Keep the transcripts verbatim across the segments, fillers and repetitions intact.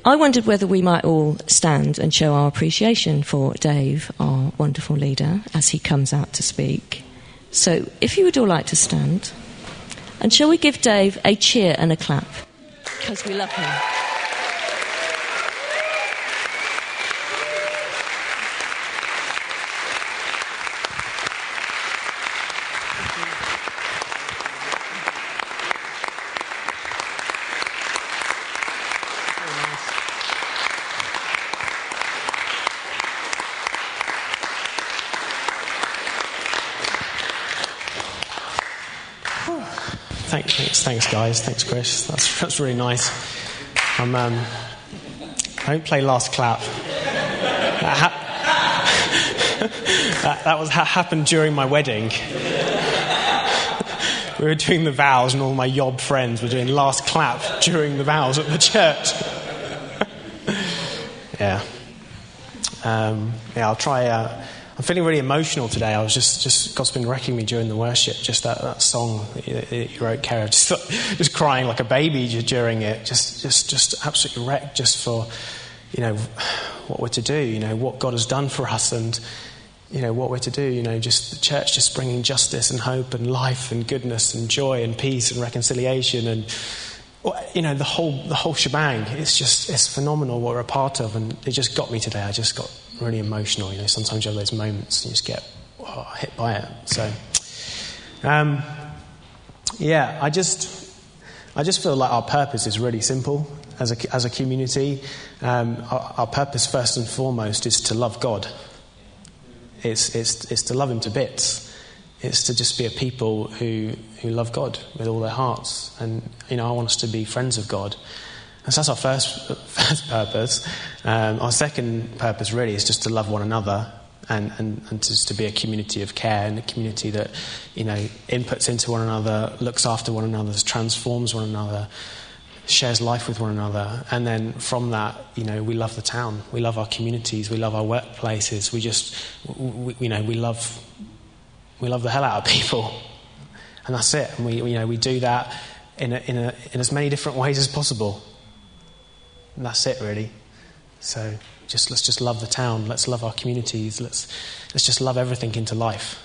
I wondered whether we might all stand and show our appreciation for Dave, our wonderful leader, as he comes out to speak. So if you would all like to stand, and shall we give Dave a cheer and a clap, because we love him. Thanks, thanks, guys. Thanks, Chris. That's that's really nice. I'm, um, I don't play last clap. That, ha- that, that was ha- happened during my wedding. We were doing the vows, and all my yob friends were doing last clap during the vows at the church. yeah. Um, yeah, I'll try. Uh, I'm feeling really emotional today. I was just, just God's been wrecking me during the worship. Just that, that song that you, that you wrote, Kara. Just, just crying like a baby during it. Just, just, just absolutely wrecked. Just for, you know, what we're to do. You know, what God has done for us, and you know what we're to do. You know, just the church just bringing justice and hope and life and goodness and joy and peace and reconciliation and, you know, the whole the whole shebang. It's just it's phenomenal what we're a part of, and it just got me today. I just got really emotional. You know, sometimes you have those moments and you just get oh, hit by it. So, um, yeah, I just, I just feel like our purpose is really simple as a as a community. Um, our, our purpose, first and foremost, is to love God. It's it's it's to love Him to bits. It's to just be a people who who love God with all their hearts, and you know, I want us to be friends of God. And so that's our first, first purpose. Um, our second purpose really is just to love one another and, and, and just to be a community of care, and a community that, you know, inputs into one another, looks after one another, transforms one another, shares life with one another. And then from that, you know, we love the town. We love our communities. We love our workplaces. We just, we, you know, we love, we love the hell out of people. And that's it. And we, you know, we do that in a, in a, in as many different ways as possible. And that's it, really. So just let's just love the town. Let's love our communities. Let's let's just love everything into life.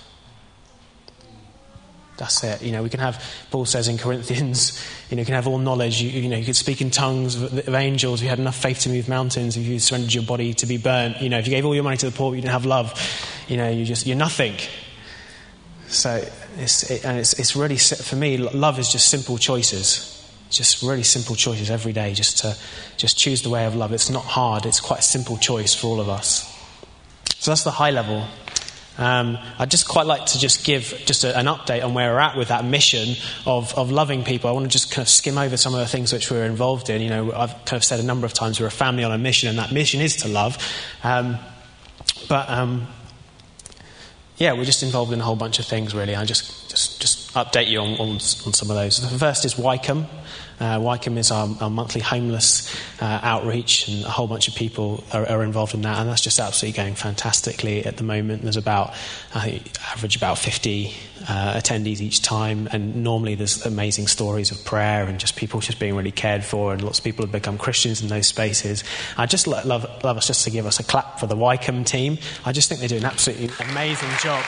That's it. You know, we can have, Paul says in Corinthians, you know, you can have all knowledge. You, you know, you could speak in tongues of, of angels. If you had enough faith to move mountains, if you surrendered your body to be burnt, you know, if you gave all your money to the poor, but you didn't have love, you know, you just you're nothing. So it's it, and it's it's really, for me, love is just simple choices. Just really simple choices every day, just to just choose the way of love. It's not hard. It's quite a simple choice for all of us. So that's the high level. Um, I'd just quite like to just give just a, an update on where we're at with that mission of, of loving people. I want to just kind of skim over some of the things which we're involved in. You know, I've kind of said a number of times we're a family on a mission, and that mission is to love. Um, but um, yeah, we're just involved in a whole bunch of things, really. I just just just update you on, on, on some of those. The first is Wycombe. Uh, Wycombe is our, our monthly homeless uh, outreach, and a whole bunch of people are, are involved in that, and that's just absolutely going fantastically at the moment. There's about, I think, average about fifty uh, attendees each time, and normally there's amazing stories of prayer and just people just being really cared for, and lots of people have become Christians in those spaces. I just love, love us just to give us a clap for the Wycombe team. I just think they do an absolutely amazing job.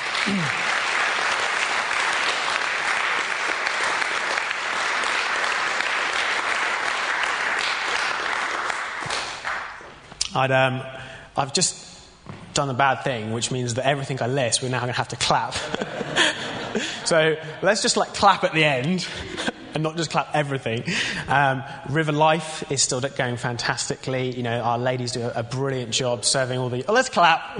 I'd, um, I've just done a bad thing, which means that everything I list, we're now going to have to clap. So let's just like clap at the end and not just clap everything. Um, River Life is still going fantastically. You know, our ladies do a, a brilliant job serving all the... Oh, let's clap.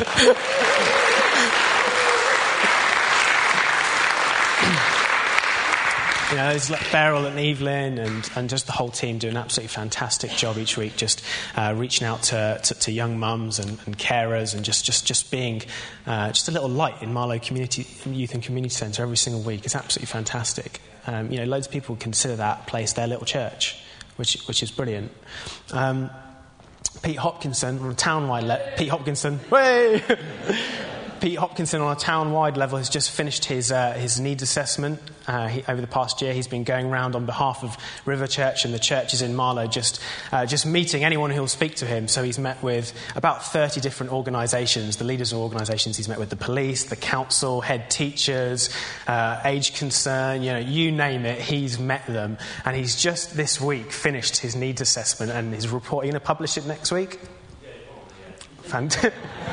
You know, there's like Beryl and Evelyn and, and just the whole team do an absolutely fantastic job each week, just uh, reaching out to, to, to young mums and, and carers, and just, just, just being uh, just a little light in Marlow Community Youth and Community Centre every single week. It's absolutely fantastic. Um, you know, loads of people consider that place their little church, which which is brilliant. Um, Pete Hopkinson on a town-wide le- Pete Hopkinson, way. Pete Hopkinson on a town-wide level has just finished his uh, his needs assessment. Uh, he, over the past year, he's been going around on behalf of River Church and the churches in Marlow, just uh, just meeting anyone who will speak to him. So he's met with about thirty different organisations, the leaders of organisations. He's met with the police, the council, head teachers, uh, Age Concern, you know, you name it, he's met them. And he's just this week finished his needs assessment and his report. Are you going to publish it next week? Fantastic.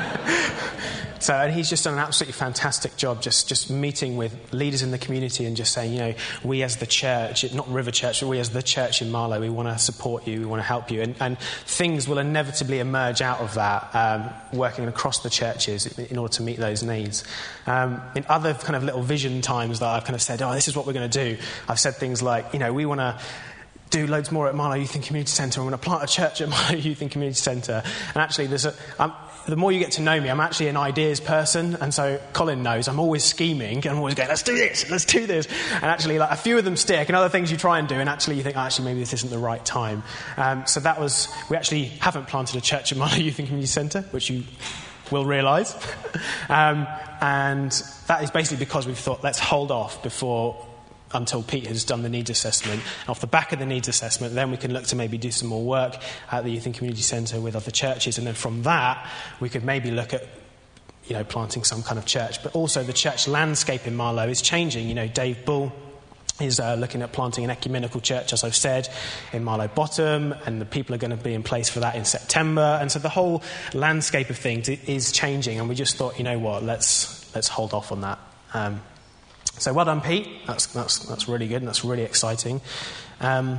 So, and he's just done an absolutely fantastic job just, just meeting with leaders in the community and just saying, you know, we as the church, not River Church, but we as the church in Marlow, we want to support you, we want to help you. And, and things will inevitably emerge out of that, um, working across the churches in order to meet those needs. Um, in other kind of little vision times that I've kind of said, oh, this is what we're going to do, I've said things like, you know, we want to do loads more at Marlow Youth and Community Centre. I'm going to plant a church at Marlow Youth and Community Centre. And actually, there's a, um, the more you get to know me, I'm actually an ideas person. And so Colin knows I'm always scheming and I'm always going, let's do this, let's do this. And actually, like, a few of them stick and other things you try and do. And actually, you think, oh, actually, maybe this isn't the right time. Um, so that was, we actually haven't planted a church at Marlow Youth and Community Centre, which you will realise. um, and that is basically because we've thought, let's hold off before until Pete has done the needs assessment. And off the back of the needs assessment, then we can look to maybe do some more work at the Youth and Community Centre with other churches. And then from that, we could maybe look at, you know, planting some kind of church. But also the church landscape in Marlow is changing. You know, Dave Bull is uh, looking at planting an ecumenical church, as I've said, in Marlow Bottom, and the people are going to be in place for that in September. And so the whole landscape of things is changing. And we just thought, you know what, let's let's hold off on that. Um, So well done, Pete. That's that's that's really good and that's really exciting. Um,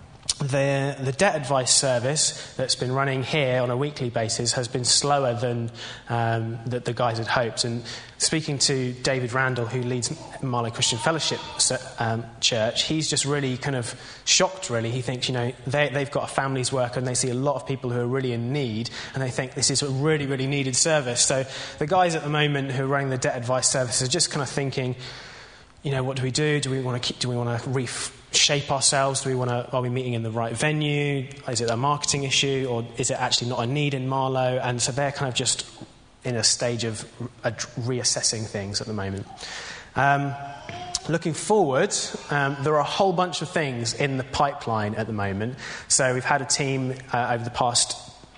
the the debt advice service that's been running here on a weekly basis has been slower than um, that the guys had hoped. And speaking to David Randall, who leads Marlow Christian Fellowship um, Church, he's just really kind of shocked. Really, he thinks, you know, they they've got a family's work and they see a lot of people who are really in need, and they think this is a really really needed service. So the guys at the moment who are running the debt advice service are just kind of thinking, you know, what do we do? Do we want to keep, do we want to reshape ourselves? Do we want to, are we meeting in the right venue? Is it a marketing issue, or is it actually not a need in Marlow? And so they're kind of just in a stage of reassessing things at the moment. Um, looking forward, um, there are a whole bunch of things in the pipeline at the moment. So we've had a team uh, over the past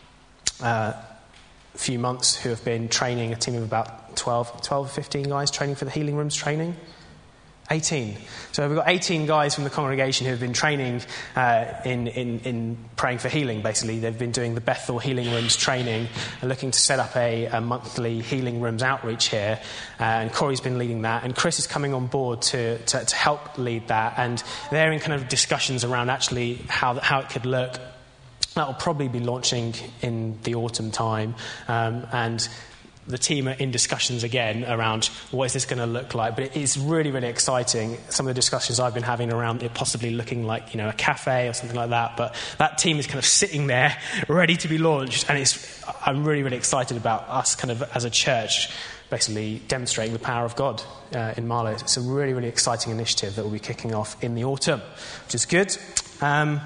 uh, few months who have been training, a team of about twelve, twelve, fifteen guys training for the Healing Rooms training. eighteen. So we've got eighteen guys from the congregation who have been training uh, in, in, in praying for healing, basically. They've been doing the Bethel Healing Rooms training and looking to set up a, a monthly Healing Rooms outreach here. Uh, and Corey's been leading that. And Chris is coming on board to, to, to help lead that. And they're in kind of discussions around actually how, how it could look. That will probably be launching in the autumn time. Um, and the team are in discussions again around what is this going to look like. But it is really, really exciting. Some of the discussions I've been having around it possibly looking like, you know, a cafe or something like that. But that team is kind of sitting there ready to be launched. And it's, I'm really, really excited about us kind of as a church basically demonstrating the power of God uh, in Marlow. It's a really, really exciting initiative that will be kicking off in the autumn, which is good. Um,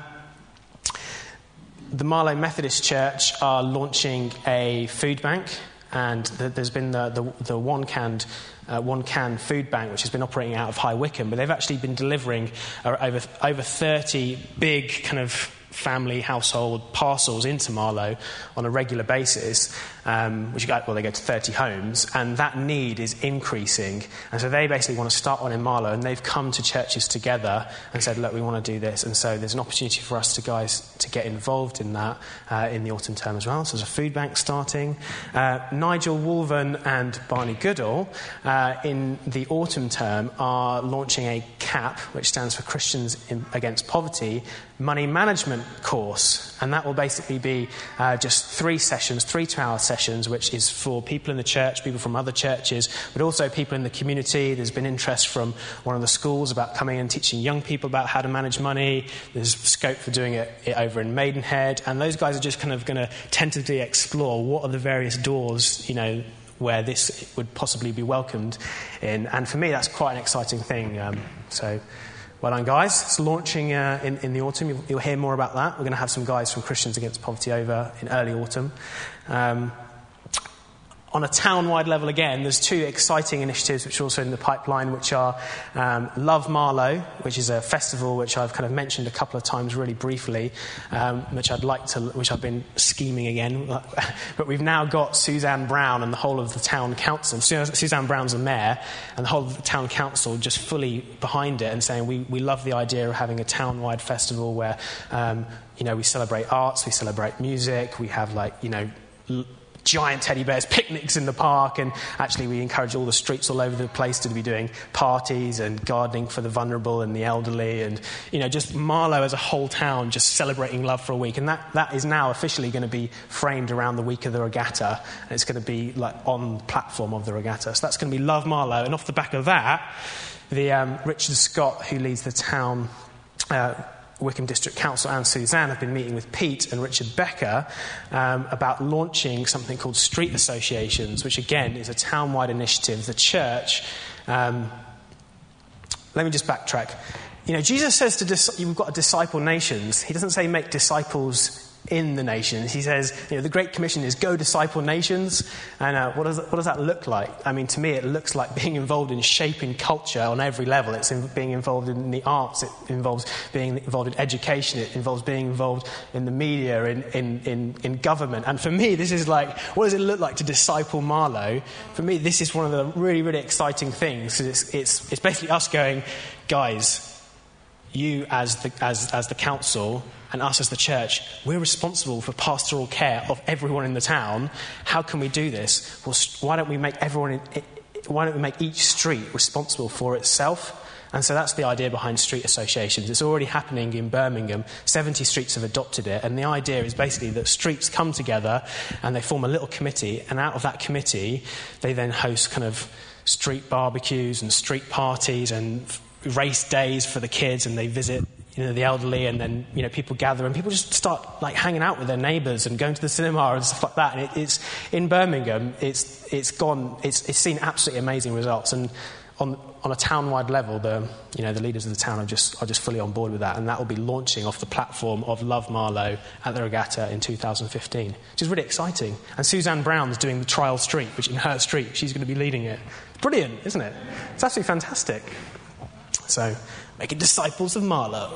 the Marlow Methodist Church are launching a food bank. And the, there's been the, the, the one canned uh, one can food bank, which has been operating out of High Wycombe, but they've actually been delivering uh, over over thirty big kind of family household parcels into Marlow on a regular basis, um, which go, well, they go to thirty homes, and that need is increasing. And so they basically want to start one in Marlow, and they've come to churches together and said, look, we want to do this. And so there's an opportunity for us to guys to get involved in that uh, in the autumn term as well. So there's a food bank starting. Uh, Nigel Wolven and Barney Goodall uh, in the autumn term are launching a CAP, which stands for Christians in, Against Poverty, money management course. And that will basically be uh, just three sessions, three two-hour sessions, which is for people in the church, people from other churches, but also people in the community. There's been interest from one of the schools about coming and teaching young people about how to manage money. There's scope for doing it, it over in Maidenhead. And those guys are just kind of going to tentatively explore what are the various doors, you know, where this would possibly be welcomed in. And for me, that's quite an exciting thing. Um, so... Well done, guys. It's launching uh, in, in the autumn. You'll, you'll hear more about that. We're going to have some guys from Christians Against Poverty over in early autumn. Um, on a town-wide level again, there's two exciting initiatives which are also in the pipeline, which are um, Love Marlow, which is a festival which I've kind of mentioned a couple of times really briefly, um, which I'd like to, which I've been scheming again. But we've now got Suzanne Brown and the whole of the town council. Suzanne Brown's the mayor, and the whole of the town council just fully behind it and saying we, we love the idea of having a town-wide festival where, um, you know, we celebrate arts, we celebrate music, we have like, you know, l- giant teddy bears, picnics in the park, and actually we encourage all the streets all over the place to be doing parties and gardening for the vulnerable and the elderly, and, you know, just Marlow as a whole town just celebrating love for a week. And that, that is now officially going to be framed around the week of the regatta, and it's going to be like on the platform of the regatta. So that's going to be Love Marlow, and off the back of that, the um, Richard Scott, who leads the town uh, Wickham District Council, and Suzanne have been meeting with Pete and Richard Becker um, about launching something called Street Associations, which again is a town-wide initiative. The church, um, let me just backtrack. You know, Jesus says to dis- you've got to disciple nations. He doesn't say make disciples in the nations. He says, you know, the Great Commission is go disciple nations. And uh, what does what does that look like? I mean, to me, it looks like being involved in shaping culture on every level. It's in being involved in the arts. It involves being involved in education. It involves being involved in the media, in in in, in government. And for me, this is like, what does it look like to disciple Marlow? For me, this is one of the really really exciting things. It's it's it's basically us going, guys, you as the as as the council and us as the church, we're responsible for pastoral care of everyone in the town. How can we do this? Well, why don't we make everyone, in, why don't we make each street responsible for itself? And so that's the idea behind street associations. It's already happening in Birmingham. seventy streets have adopted it. And the idea is basically that streets come together and they form a little committee. And out of that committee, they then host kind of street barbecues and street parties and race days for the kids, and they visit, you know, the elderly, and then, you know, people gather and people just start like hanging out with their neighbours and going to the cinema and stuff like that. And it, it's in Birmingham, it's it's gone, it's it's seen absolutely amazing results. And on on a town-wide level, the you know the leaders of the town are just are just fully on board with that, and that will be launching off the platform of Love Marlow at the regatta in two thousand fifteen, which is really exciting. And Suzanne Brown's doing the trial street, which in her street she's going to be leading it. Brilliant, isn't it? It's absolutely fantastic. So, making disciples of Marlow.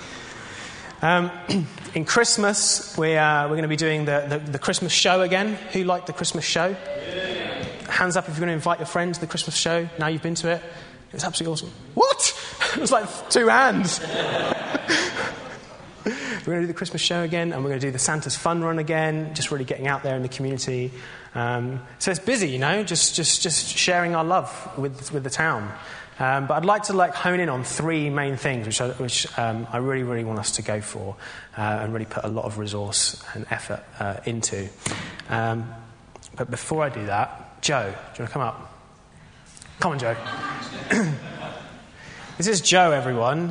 Um, in Christmas, we, uh, we're going to be doing the, the, the Christmas show again. Who liked the Christmas show? Yeah. Hands up if you're going to invite your friends to the Christmas show. Now you've been to it. It was absolutely awesome. What? It was like two hands. We're going to do the Christmas show again, and we're going to do the Santa's Fun Run again, just really getting out there in the community. Um, so it's busy, you know, just just just sharing our love with with the town. Um, but I'd like to like hone in on three main things, which I, which um, I really, really want us to go for uh, and really put a lot of resource and effort uh, into. Um, but before I do that, Joe, do you want to come up? Come on, Joe. This is Joe, everyone.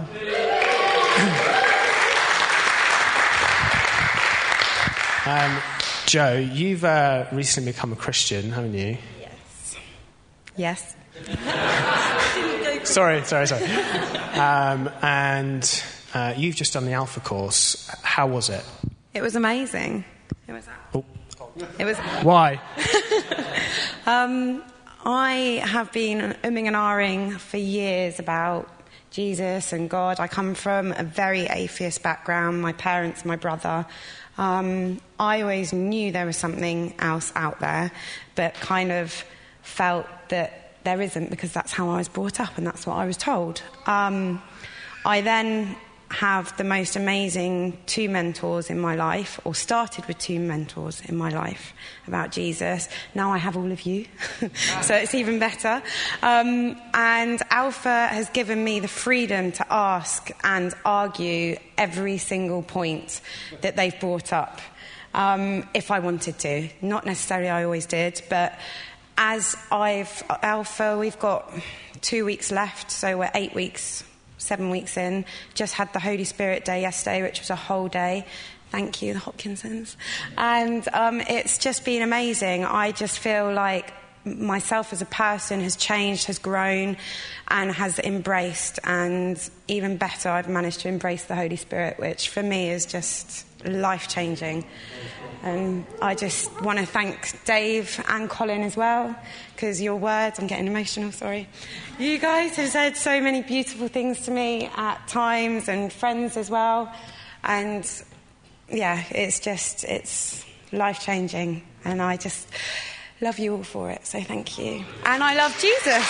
um, Joe, you've uh, recently become a Christian, haven't you? Yes. Yes. sorry, sorry, sorry. Um, and uh, you've just done the Alpha course. How was it? It was amazing. It was. Oh. It was. Why? um, I have been umming and ahhing for years about Jesus and God. I come from a very atheist background. My parents, my brother. Um, I always knew there was something else out there, but kind of felt that there isn't, because that's how I was brought up and that's what I was told. Um, I then have the most amazing two mentors in my life, or started with two mentors in my life about Jesus. Now I have all of you, so it's even better. Um, and Alpha has given me the freedom to ask and argue every single point that they've brought up, um, if I wanted to. Not necessarily I always did, but as I've, Alpha, we've got two weeks left, so we're eight weeks, seven weeks in. Just had the Holy Spirit Day yesterday, which was a whole day. Thank you, the Hopkinsons. And um, it's just been amazing. I just feel like myself as a person has changed, has grown, and has embraced. And even better, I've managed to embrace the Holy Spirit, which for me is just life-changing. And I just want to thank Dave and Colin as well, because your words, I'm getting emotional, sorry. You guys have said so many beautiful things to me at times, and friends as well. And yeah, it's just, it's life-changing. And I just love you all for it, so thank you. And I love Jesus.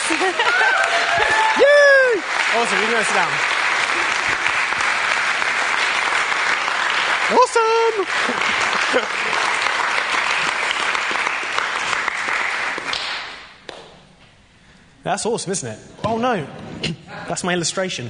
Yay! Awesome, you can go sit down. Awesome! That's awesome, isn't it? Oh no, that's my illustration.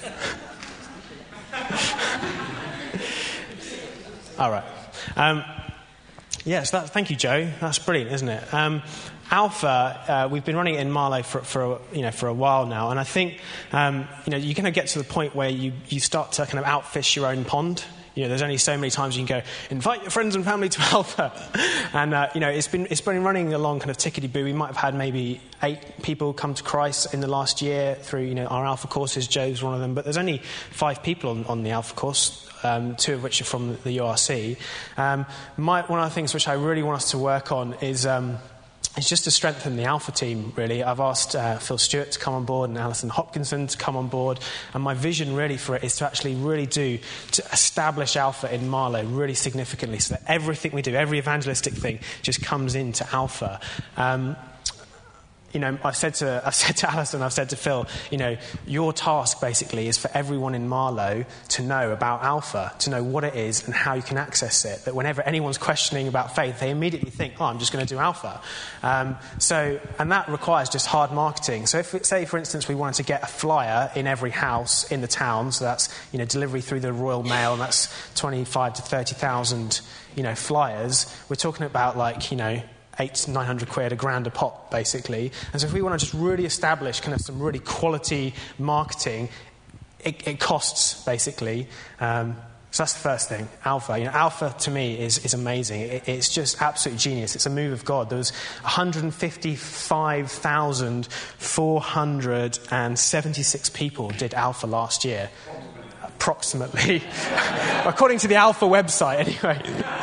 All right. Um, yes, that, thank you, Joe. That's brilliant, isn't it? Um, Alpha, uh, we've been running it in Marlow for, for you know for a while now, and I think um, you know you're going to get to the point where you, you start to kind of outfish your own pond. You know, there's only so many times you can go, invite your friends and family to Alpha. And, uh, you know, it's been it's been running along kind of tickety-boo. We might have had maybe eight people come to Christ in the last year through, you know, our Alpha courses. Joe's one of them. But there's only five people on, on the Alpha course, um, two of which are from the U R C. Um, my, one of the things which I really want us to work on is... Um, It's just to strengthen the Alpha team, really. I've asked uh, Phil Stewart to come on board and Alison Hopkinson to come on board. And my vision, really, for it is to actually really do, to establish Alpha in Marlow really significantly so that everything we do, every evangelistic thing, just comes into Alpha. Um, You know, I've said to I've said to Alison, I've said to Phil, you know, your task basically is for everyone in Marlow to know about Alpha, to know what it is and how you can access it. That whenever anyone's questioning about faith, they immediately think, oh, I'm just going to do Alpha. Um, so, and that requires just hard marketing. So, if it, say for instance we wanted to get a flyer in every house in the town, so that's you know delivery through the Royal Mail, and that's twenty-five to thirty thousand you know flyers. We're talking about like you know. eight to nine hundred quid, a grand a pop, basically. And so if we want to just really establish kind of some really quality marketing, it, it costs, basically. Um, so that's the first thing, Alpha. You know, Alpha, to me, is, is amazing. It, it's just absolute genius. It's a move of God. There was one hundred fifty-five thousand four hundred seventy-six people did Alpha last year, approximately. According to the Alpha website, anyway.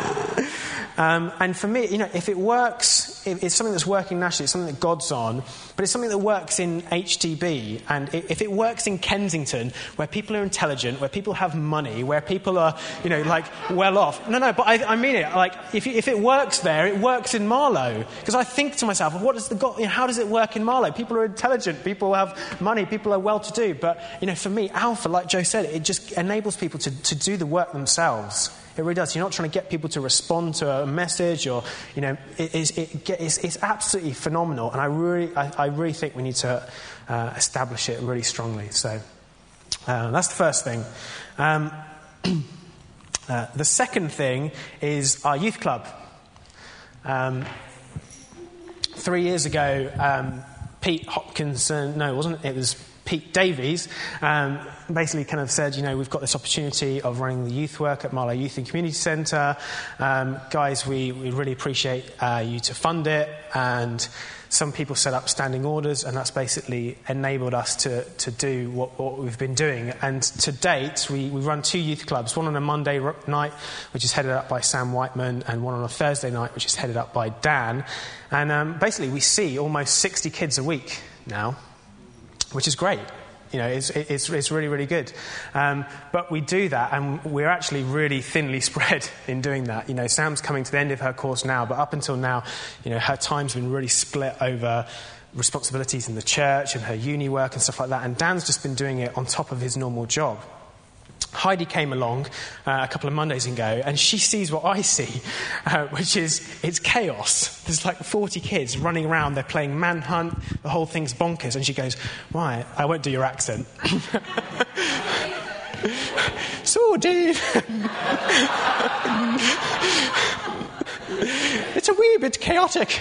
Um, and for me, you know, if it works, if it's something that's working nationally, it's something that God's on, but it's something that works in H D B, and if it works in Kensington, where people are intelligent, where people have money, where people are, you know, like, well off. No, no, but I, I mean it. Like, if, if it works there, it works in Marlow. Because I think to myself, what does the God, you know, how does it work in Marlow? People are intelligent, people have money, people are well-to-do. But, you know, for me, Alpha, like Joe said, it just enables people to, to do the work themselves. It really does. You're not trying to get people to respond to a message, or you know, it is. It it's, it's absolutely phenomenal, and I really, I, I really think we need to uh, establish it really strongly. So uh, that's the first thing. Um, uh, the second thing is our youth club. Um, three years ago, um, Pete Hopkinson. No, it wasn't. It was Pete Davies. Um, basically kind of said, you know, we've got this opportunity of running the youth work at Marlow Youth and Community Centre. Um, guys, we, we really appreciate uh, you to fund it. And some people set up standing orders, and that's basically enabled us to, to do what, what we've been doing. And to date, we, we run two youth clubs, one on a Monday night, which is headed up by Sam Whiteman, and one on a Thursday night, which is headed up by Dan. And um, basically, we see almost sixty kids a week now, which is great. You know, it's, it's, it's really, really good. Um, but we do that, and we're actually really thinly spread in doing that. You know, Sam's coming to the end of her course now, but up until now, you know, her time's been really split over responsibilities in the church and her uni work and stuff like that. And Dan's just been doing it on top of his normal job. Heidi came along uh, a couple of Mondays ago, and she sees what I see, uh, which is it's chaos. There's like forty kids running around, they're playing manhunt, the whole thing's bonkers. And she goes, right, I won't do your accent. So, Dave, it's a wee bit chaotic.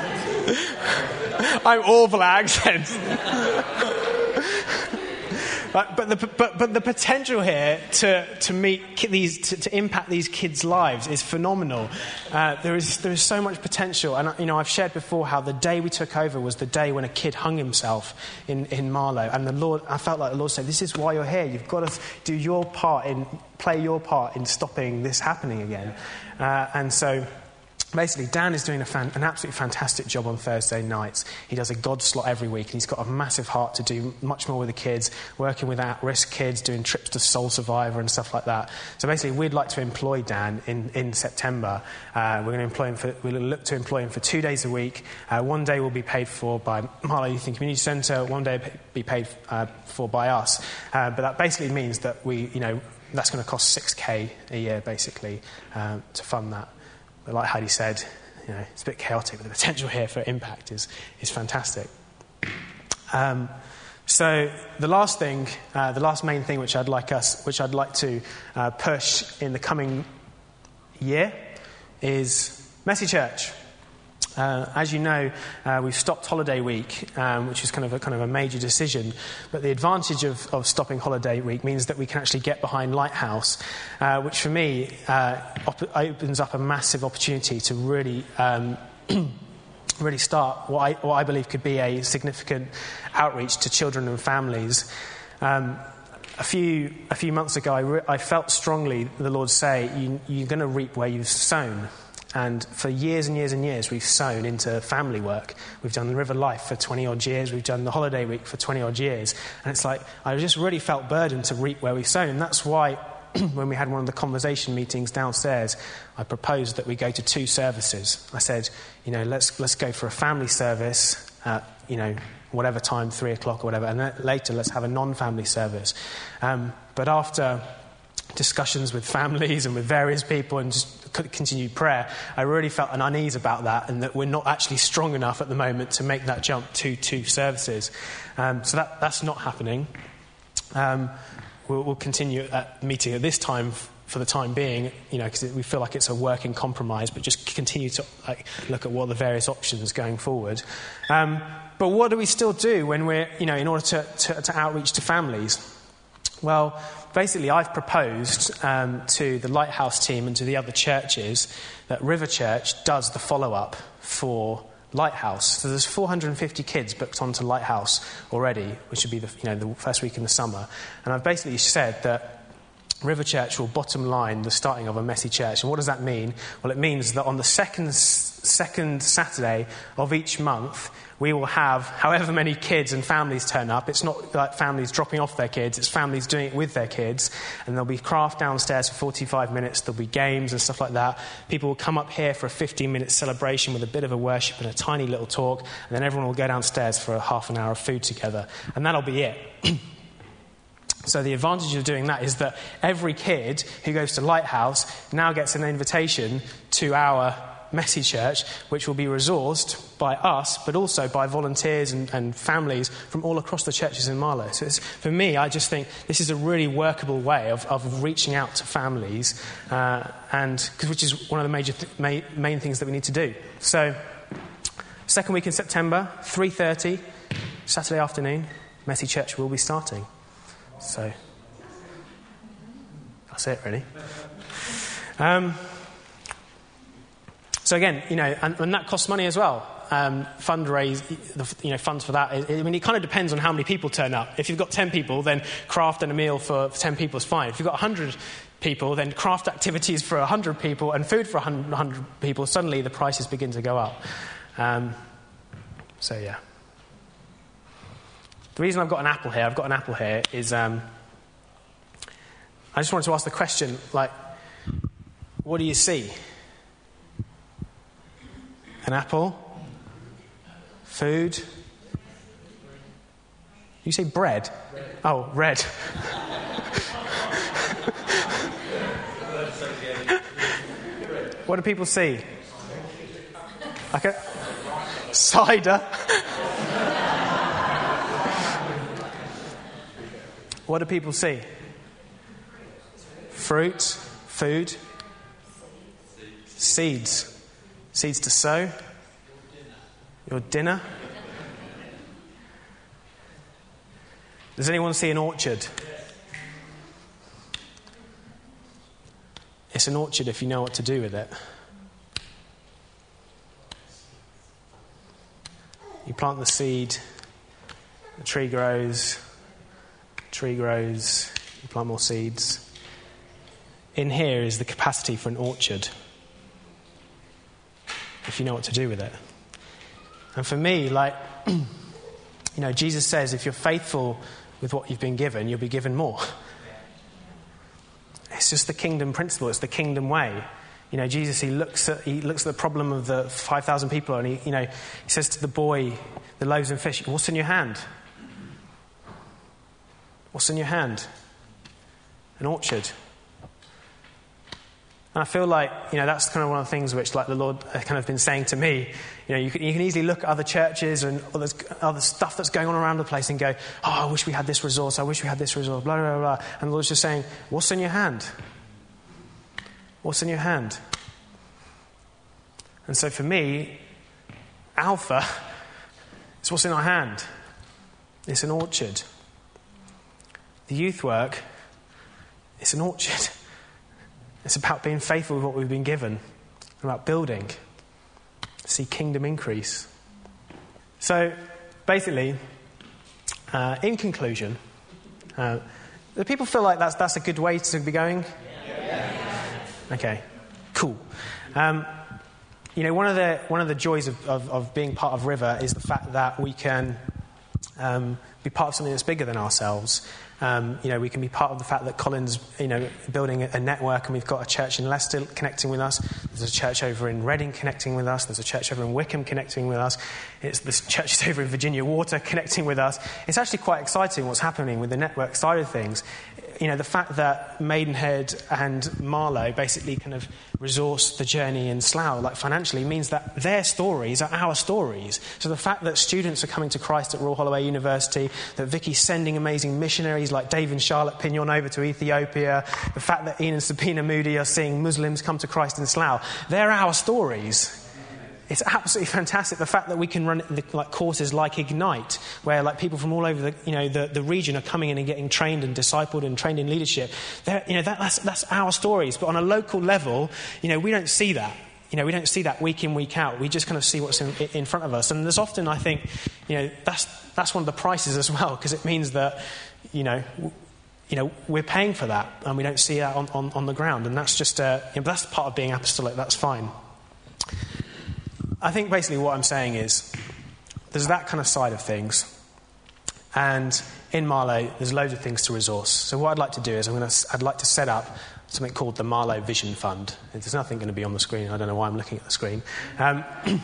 I'm awful at accents. but, but, the, but, but the potential here to, to meet these, to, to impact these kids' lives is phenomenal. Uh, there is there is so much potential. And, you know, I've shared before how the day we took over was the day when a kid hung himself in, in Marlow. And the Lord, I felt like the Lord said, this is why you're here. You've got to do your part in, play your part in stopping this happening again. Uh, and so... Basically, Dan is doing a fan, an absolutely fantastic job on Thursday nights. He does a God slot every week, and he's got a massive heart to do much more with the kids, working with at-risk kids, doing trips to Soul Survivor and stuff like that. So basically, we'd like to employ Dan in, in September. Uh, we're going to employ him for, we'll look to employ him for two days a week. Uh, one day will be paid for by Marlow Youth and Community Centre. One day will be paid uh, for by us. Uh, but that basically means that we, you know, that's going to cost six K a year, basically, uh, to fund that. But like Heidi said, you know, it's a bit chaotic, but the potential here for impact is is fantastic. Um, so the last thing, uh, the last main thing which I'd like us, which I'd like to uh, push in the coming year, is Messy Church. Uh, as you know, uh, we've stopped Holiday Week, um, which is kind of a kind of a major decision. But the advantage of, of stopping Holiday Week means that we can actually get behind Lighthouse, uh, which for me uh, op- opens up a massive opportunity to really, um, really start what I, what I believe could be a significant outreach to children and families. Um, a few a few months ago, I, re- I felt strongly the Lord say, you, "You're going to reap where you've sown." And for years and years and years, we've sown into family work. We've done River Life for twenty-odd years. We've done the Holiday Week for twenty-odd years. And it's like, I just really felt burdened to reap where we've sown. And that's why, when we had one of the conversation meetings downstairs, I proposed that we go to two services. I said, you know, let's let's go for a family service at, you know, whatever time, three o'clock or whatever. And then later, let's have a non-family service. Um, but after discussions with families and with various people and just continued prayer, I really felt an unease about that, and that we're not actually strong enough at the moment to make that jump to two services. Um, so that that's not happening. Um, we'll, we'll continue at meeting at this time f- for the time being, you know, because we feel like it's a working compromise, but just continue to like look at what are the various options going forward. Um, but what do we still do when we're, you know, in order to, to, to outreach to families? Well, basically, I've proposed um, to the Lighthouse team and to the other churches that River Church does the follow-up for Lighthouse. So there's four hundred fifty kids booked onto Lighthouse already, which would be the, you know, the first week in the summer. And I've basically said that River Church will bottom line the starting of a Messy Church. And what does that mean? Well, it means that on the second second Saturday of each month, we will have however many kids and families turn up. It's not like families dropping off their kids, it's families doing it with their kids. And there'll be craft downstairs for forty-five minutes, there'll be games and stuff like that. People will come up here for a fifteen-minute celebration with a bit of a worship and a tiny little talk, and then everyone will go downstairs for a half an hour of food together. And that'll be it. So the advantage of doing that is that every kid who goes to Lighthouse now gets an invitation to our Messy Church, which will be resourced by us, but also by volunteers and, and families from all across the churches in Marlow. So it's, for me, I just think this is a really workable way of, of reaching out to families, uh, and which is one of the major th- main, main things that we need to do. So, second week in September, three thirty, Saturday afternoon, Messy Church will be starting. So, that's it, really. Um, so again, you know, and, and that costs money as well. Um, fundraise, the, you know, funds for that. I mean, it kind of depends on how many people turn up. If you've got ten people, then craft and a meal for ten people is fine. If you've got one hundred people, then craft activities for one hundred people and food for one hundred people. Suddenly, the prices begin to go up. Um, so, yeah. The reason I've got an apple here, I've got an apple here, is um, I just wanted to ask the question, like, what do you see? An apple? Food? You say bread? Red. Oh, red. What do people see? Okay. Cider. What do people see? Fruit, food, seeds. Seeds to sow. Your dinner. Does anyone see an orchard? It's an orchard if you know what to do with it. You plant the seed, the tree grows, the tree grows, you plant more seeds. In here is the capacity for an orchard, if you know what to do with it. And for me, like, you know, Jesus says, if you're faithful with what you've been given, you'll be given more. It's just the kingdom principle. It's the kingdom way. You know, Jesus, he looks at he looks at the problem of the five thousand people, and he, you know, he says to the boy, the loaves and fish, "What's in your hand? What's in your hand? An orchard." And I feel like, you know, that's kind of one of the things which, like, the Lord has kind of been saying to me. You know, you can, you can easily look at other churches and other, other stuff that's going on around the place and go, "Oh, I wish we had this resource. I wish we had this resource." Blah blah blah. And the Lord's just saying, "What's in your hand? What's in your hand?" And so for me, Alpha is what's in our hand. It's an orchard. The youth work, it's an orchard. It's about being faithful with what we've been given, about building, see kingdom increase. So basically, uh, in conclusion, uh, do people feel like that's that's a good way to be going? Yeah. Okay, cool. Um, you know, one of the one of the joys of, of, of being part of River is the fact that we can um, be part of something that's bigger than ourselves. Um, you know, we can be part of the fact that Colin's, you know, building a, a network, and we've got a church in Leicester connecting with us. There's a church over in Reading connecting with us. There's a church over in Wickham connecting with us. It's the churches over in Virginia Water connecting with us. It's actually quite exciting what's happening with the network side of things. You know, the fact that Maidenhead and Marlow basically kind of resource the journey in Slough, like financially, means that their stories are our stories. So the fact that students are coming to Christ at Royal Holloway University, that Vicky's sending amazing missionaries like Dave and Charlotte Pignon over to Ethiopia, the fact that Ian and Sabina Moody are seeing Muslims come to Christ in Slough, they're our stories. It's absolutely fantastic. The fact that we can run like courses like Ignite, where like people from all over the you know the, the region are coming in and getting trained and discipled and trained in leadership. They're, you know that, that's that's our stories. But on a local level, you know we don't see that. You know we don't see that week in, week out. We just kind of see what's in, in front of us. And there's often, I think, you know that's that's one of the prices as well, because it means that you know. You know, we're paying for that, and we don't see that on, on, on the ground. And that's just uh, you know, that's part of being apostolic. That's fine. I think basically what I'm saying is there's that kind of side of things, and in Marlow there's loads of things to resource. So what I'd like to do is I'm going to I'd like to set up something called the Marlow Vision Fund. There's nothing going to be on the screen. I don't know why I'm looking at the screen. Um,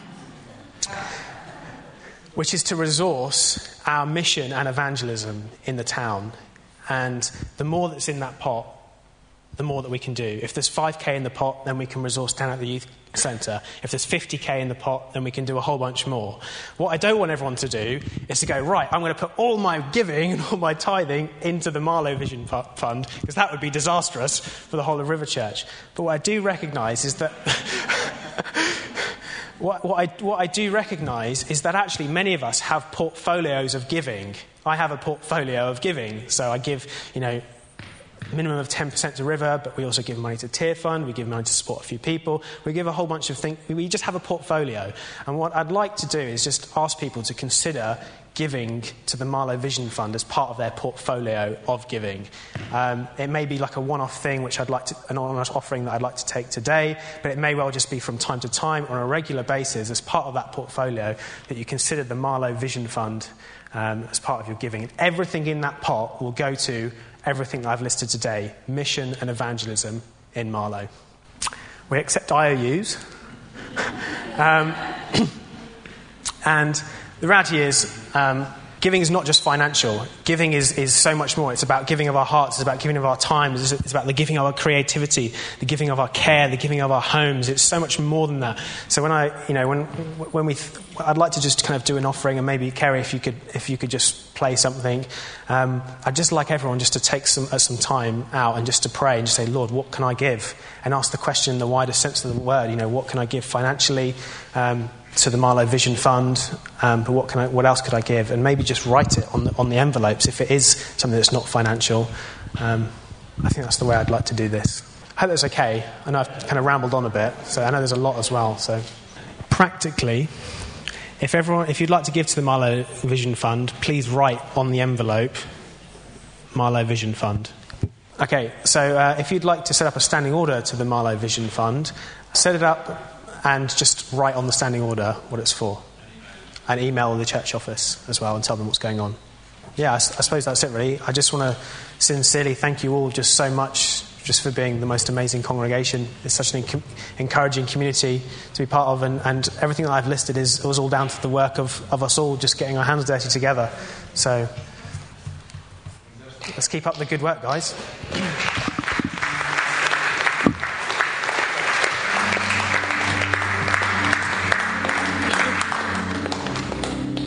which is to resource our mission and evangelism in the town. And the more that's in that pot, the more that we can do. If there's five K in the pot, then we can resource down at the youth centre. If there's fifty K in the pot, then we can do a whole bunch more. What I don't want everyone to do is to go, right, I'm going to put all my giving and all my tithing into the Marlow Vision Fund, because that would be disastrous for the whole of River Church. But what I do recognise is that... what, what, I, what I do recognise is that actually many of us have portfolios of giving. I have a portfolio of giving, so I give, you know, minimum of ten percent to River, but we also give money to Tier Fund, we give money to support a few people, we give a whole bunch of things, we just have a portfolio. And what I'd like to do is just ask people to consider giving to the Marlow Vision Fund as part of their portfolio of giving. Um, it may be like a one-off thing, which I'd like to, an anonymous offering that I'd like to take today, but it may well just be from time to time on a regular basis as part of that portfolio that you consider the Marlow Vision Fund um, as part of your giving. And everything in that pot will go to everything that I've listed today, mission and evangelism in Marlow. We accept I O Us. um, and the reality is, um, giving is not just financial. Giving is, is so much more. It's about giving of our hearts. It's about giving of our time. It's, it's about the giving of our creativity, the giving of our care, the giving of our homes. It's so much more than that. So when I, you know, when when we, th- I'd like to just kind of do an offering, and maybe Kerry, if you could, if you could just play something. Um, I'd just like everyone just to take some uh, some time out and just to pray and just say, Lord, what can I give? And ask the question in the wider sense of the word. You know, what can I give financially? Um, to the Marlow Vision Fund, um, but what can I, what else could I give? And maybe just write it on the, on the envelopes if it is something that's not financial. Um, I think that's the way I'd like to do this. I hope that's okay. I know I've kind of rambled on a bit, so I know there's a lot as well. So practically, if everyone, if you'd like to give to the Marlow Vision Fund, please write on the envelope Marlow Vision Fund. Okay, so uh, if you'd like to set up a standing order to the Marlow Vision Fund, set it up and just write on the standing order what it's for. And email the church office as well and tell them what's going on. Yeah, I, I suppose that's it really. I just want to sincerely thank you all just so much just for being the most amazing congregation. It's such an enc- encouraging community to be part of, and, and everything that I've listed is it was all down to the work of, of us all just getting our hands dirty together. So let's keep up the good work, guys.